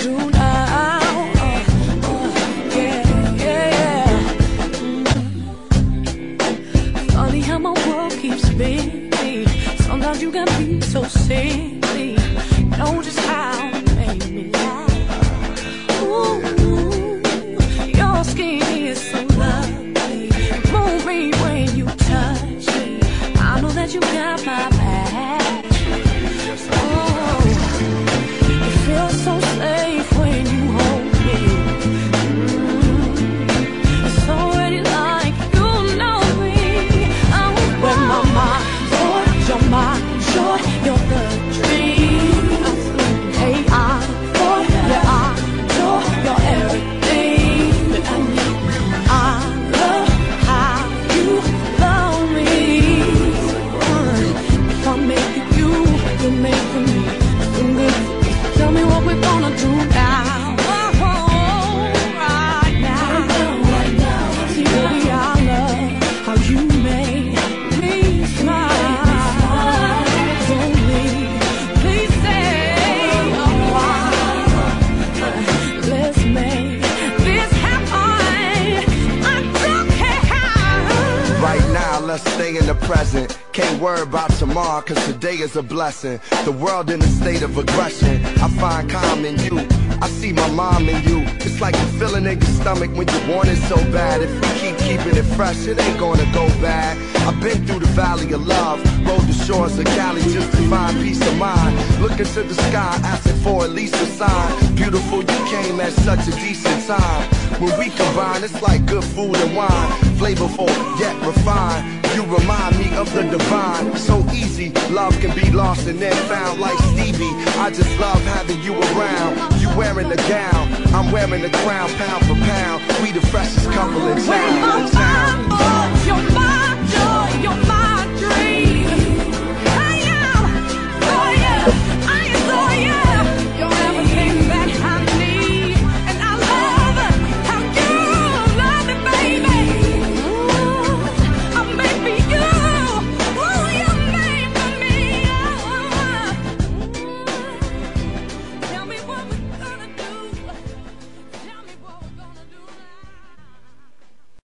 do now. Yeah. Funny how my world keeps spinning. Sometimes you got me so silly. Know just how to make me laugh. Ooh, your skin is so lovely. Move me when you touch me. I know that you got my back. Oh, it feels so safe when you hold me. It's already like you know me. I'm where my mind's on, your mind short, you're the dream. Hey, I'm for, yeah, I adore, you're everything that I need. I love how you love me. If I make it you, you make for me. Tell me what we're gonna do now. Right now. See, baby, I love how you make me smile. For me, please say why. Let's make this happen. I don't care how. Right now, let's stay in the present. Can't worry about tomorrow, cause today is a blessing. The world in a state of aggression, I find calm in you. I see my mom in you. It's like you feeling in your stomach when you want it so bad. If we keep keeping it fresh, it ain't gonna go bad. I've been through the valley of love, rode the shores of Cali just to find peace of mind. Looking to the sky, asking for at least a sign. Beautiful, you came at such a decent time. When we combine, it's like good food and wine. Flavorful, yet refined. You remind me of the divine. So easy, love can be lost and then found like Stevie. I just love having you around. You wearing the gown, I'm wearing the crown. Pound for pound, we the freshest couple in town.